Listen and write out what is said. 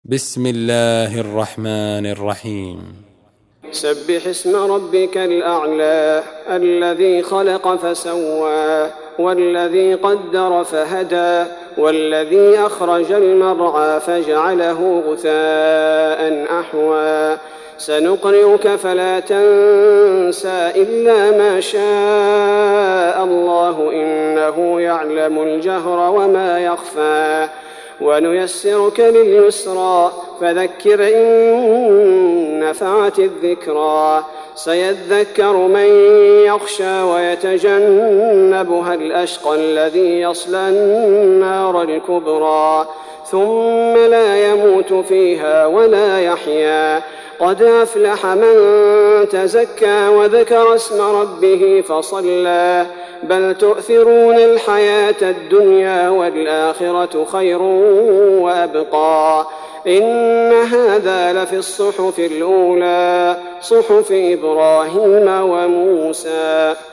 بسم الله الرحمن الرحيم. سبح اسم ربك الأعلى الذي خلق فسوى والذي قدر فهدى والذي أخرج المرعى فجعله غثاء أحوى سنقرئك فلا تنسى إلا ما شاء الله إنه يعلم الجهر وما يخفى ونيسرك لليسرى فذكر إن نفعت الذكرى سيذكر من يخشى ويتجنبها الأشقى الذي يصلى النار الكبرى ثم لا يموت فيها ولا يحيا قد أفلح من تزكى وذكر اسم ربه فصلى بل تؤثرون الحياة الدنيا والآخرة خير وأبقى إن هذا لفي الصحف الأولى صحف إبراهيم وموسى.